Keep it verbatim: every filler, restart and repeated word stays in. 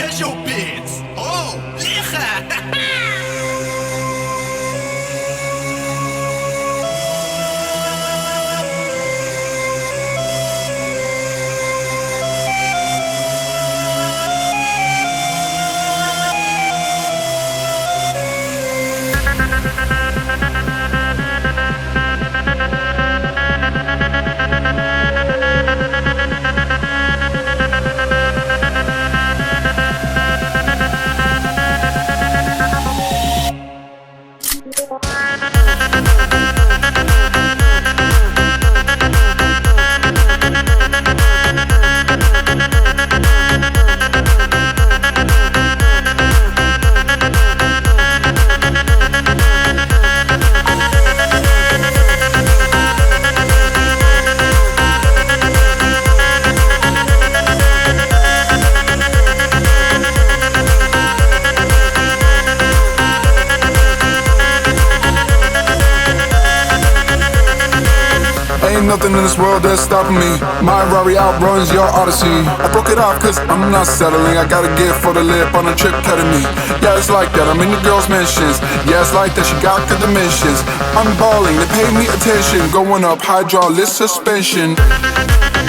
Special Beats. Oh, lekker! Ain't nothing in this world that's stopping me. My Rari outruns your Odyssey. I broke it off cause I'm not settling. I got a gift for the lip on a trip cutting me. Yeah, it's like that, I'm in the girls' mentions. Yeah, it's like that, she got good dimensions. I'm balling, they pay me attention. Going up, hydraulic suspension.